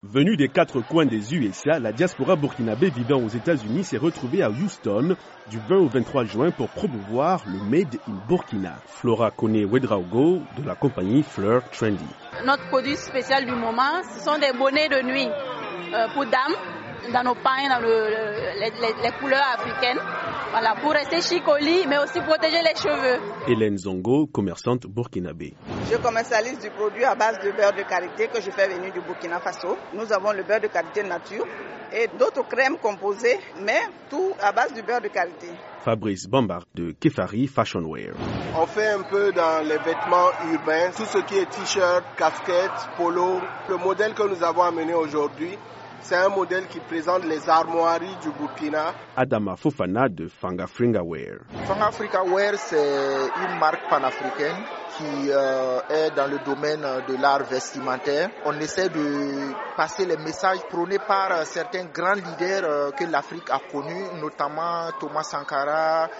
Venue des quatre coins des USA, la diaspora burkinabé vivant aux États-Unis s'est retrouvée à Houston du 20 au 23 juin pour promouvoir le Made in Burkina. Flora Kone-Wedraogo de la compagnie Fleur Trendy. Notre produit spécial du moment, ce sont des bonnets de nuit pour dames, dans nos pains, dans les couleurs africaines. Voilà, pour rester chic au lit, mais aussi protéger les cheveux. Hélène Zongo, commerçante burkinabé. Je commercialise du produit à base de beurre de karité que je fais venir du Burkina Faso. Nous avons le beurre de karité nature et d'autres crèmes composées, mais tout à base du beurre de karité. Fabrice Bambard de Kefari Fashion Wear. On fait un peu dans les vêtements urbains, tout ce qui est t-shirt, casquette, polo. Le modèle que nous avons amené aujourd'hui, c'est un modèle qui présente les armoiries du Burkina. Adama Fofana de Fangafringa Wear. Fangafringa Wear, c'est une marque panafricaine qui est dans le domaine de l'art vestimentaire. On essaie de passer les messages prônés par certains grands leaders que l'Afrique a connus, notamment Thomas Sankara,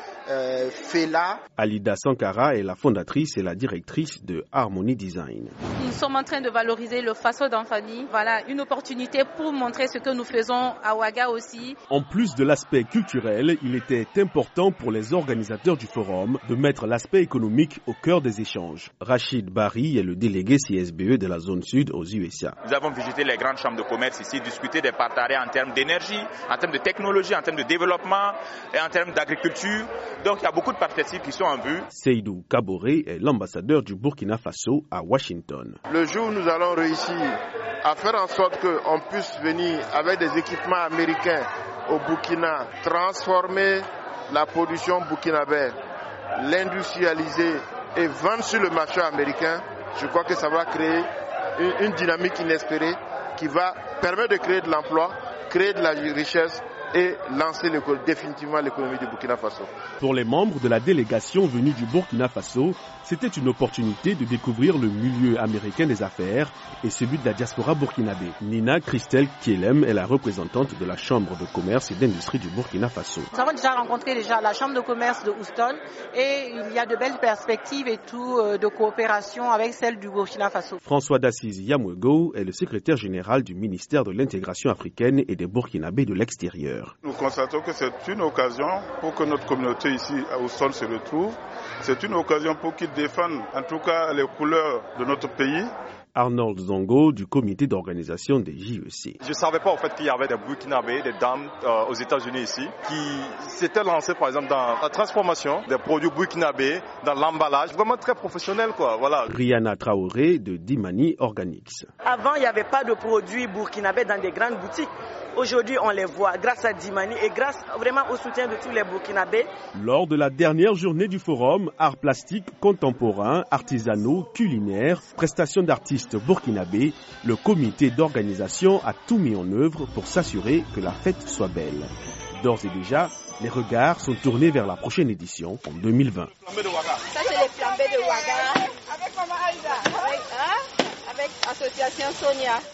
Fela. Alida Sankara est la fondatrice et la directrice de Harmony Design. Nous sommes en train de valoriser le faso en famille. Voilà, une opportunité pour montrer ce que nous faisons à Ouaga aussi. En plus de l'aspect culturel, il était important pour les organisateurs du forum de mettre l'aspect économique au cœur des échanges. Rachid Bari est le délégué CSBE de la zone sud aux USA. Nous avons visité les grandes chambres de commerce ici, discuté des partenariats en termes d'énergie, en termes de technologie, en termes de développement et en termes d'agriculture. Donc il y a beaucoup de perspectives qui sont en vue. Seydou Kaboré est l'ambassadeur du Burkina Faso à Washington. Le jour où nous allons réussir à faire en sorte qu'on puisse venir avec des équipements américains au Burkina, transformer la production burkinabé, l'industrialiser et vendre sur le marché américain, je crois que ça va créer une dynamique inespérée qui va permettre de créer de l'emploi, créer de la richesse et lancer définitivement l'économie du Burkina Faso. Pour les membres de la délégation venue du Burkina Faso, c'était une opportunité de découvrir le milieu américain des affaires et celui de la diaspora burkinabé. Nina Christelle Kielem est la représentante de la Chambre de commerce et d'industrie du Burkina Faso. Nous avons déjà rencontré la Chambre de commerce de Houston et il y a de belles perspectives et tout de coopération avec celle du Burkina Faso. François d'Assise Yamwego est le secrétaire général du ministère de l'intégration africaine et des Burkinabés de l'extérieur. Nous constatons que c'est une occasion pour que notre communauté ici à Houston se retrouve. C'est une occasion pour qu'ils défendent en tout cas les couleurs de notre pays. Arnold Zongo du comité d'organisation des JEC. Je ne savais pas en fait qu'il y avait des Burkinabés, des dames aux États-Unis ici, qui s'étaient lancés par exemple dans la transformation des produits burkinabés, dans l'emballage, vraiment très professionnel quoi. Voilà. Rihanna Traoré de Dimani Organics. Avant, il n'y avait pas de produits burkinabés dans des grandes boutiques. Aujourd'hui, on les voit grâce à Dimani et grâce vraiment au soutien de tous les Burkinabés. Lors de la dernière journée du forum, arts plastiques contemporains, artisanaux, culinaires, prestations d'artistes burkinabés, le comité d'organisation a tout mis en œuvre pour s'assurer que la fête soit belle. D'ores et déjà, les regards sont tournés vers la prochaine édition en 2020. Ça, c'est les flambés de Ouaga. Avec Association Sonia.